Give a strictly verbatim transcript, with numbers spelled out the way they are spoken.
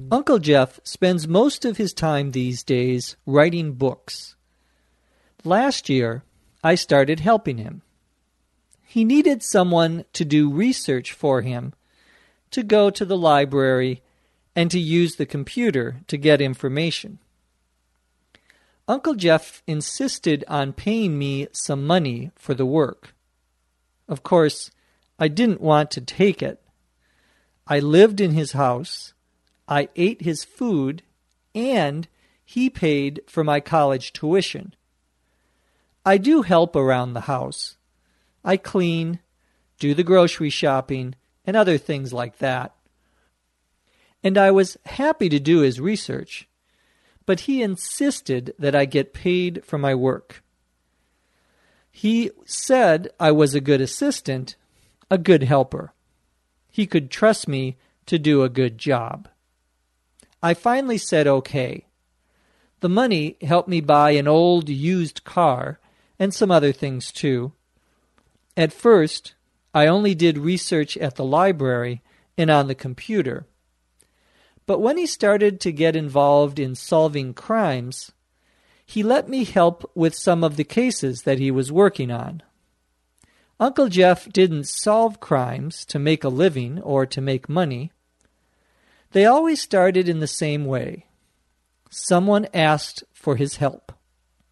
Uncle Jeff spends most of his time these days writing books. Last year, I started helping him. He needed someone to do research for him, to go to the library, and to use the computer to get information. Uncle Jeff insisted on paying me some money for the work. Of course, I didn't want to take it. I lived in his house, I ate his food, and he paid for my college tuition. I do help around the house. I clean, do the grocery shopping, and other things like that. And I was happy to do his research, but he insisted that I get paid for my work. He said I was a good assistant, a good helper. He could trust me to do a good job. I finally said okay. The money helped me buy an old used car and some other things too. At first, I only did research at the library and on the computer. But when he started to get involved in solving crimes, he let me help with some of the cases that he was working on. Uncle Jeff didn't solve crimes to make a living or to make money. They always started in the same way. Someone asked for his help.